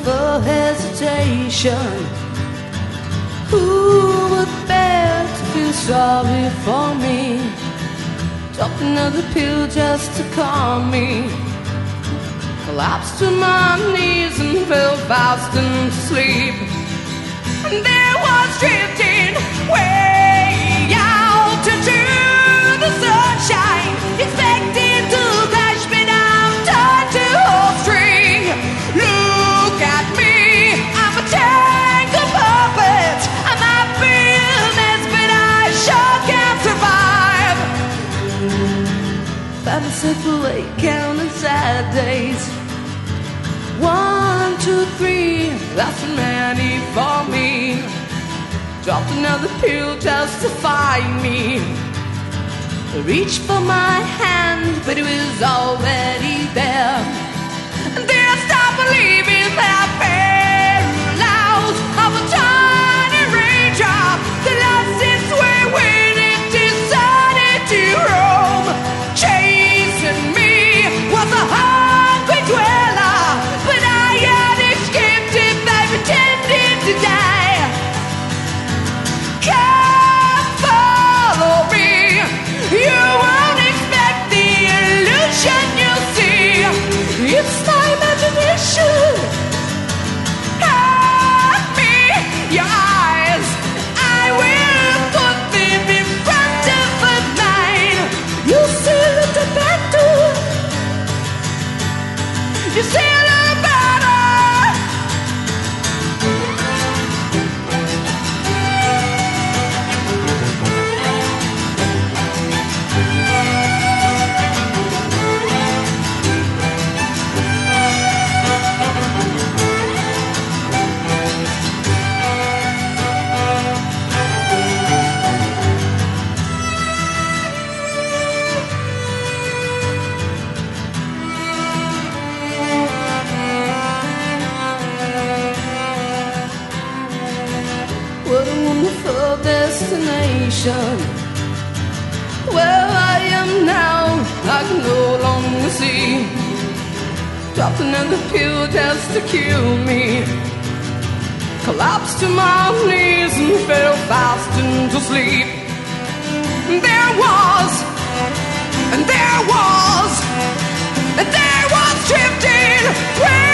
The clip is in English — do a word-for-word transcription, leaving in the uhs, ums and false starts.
for hesitation. Who would bear to feel sorry for me? Dropped another pill just to calm me. Collapsed to my knees and fell fast into sleep. And there was drifting way out into the sunshine, expecting to crash me down, tied to a string. Look at me, I'm a tank of puppets. I might be a mess, but I sure can't survive. Five and six away, counting sad days. One, two, three, that's many for me. Dropped another pill just to find me. Reached for my hand, but it was already there. And then I stopped believing that I paralyzed of a tiny raindrop that lost its way when it decided to roam. Chasing me was a hungry dweller, but I had escaped it by pretending to die. Come follow me, you won't expect the illusion you'll see. It's my imagination. Hand me your eyes, I will put them in front of mine. You'll see the battle, you see the battle. What a wonderful destination. Where I am now, I can no longer see. Dropped another pill just to kill me. Collapsed to my knees and fell fast into sleep. And there was, and there was, and there was drifting.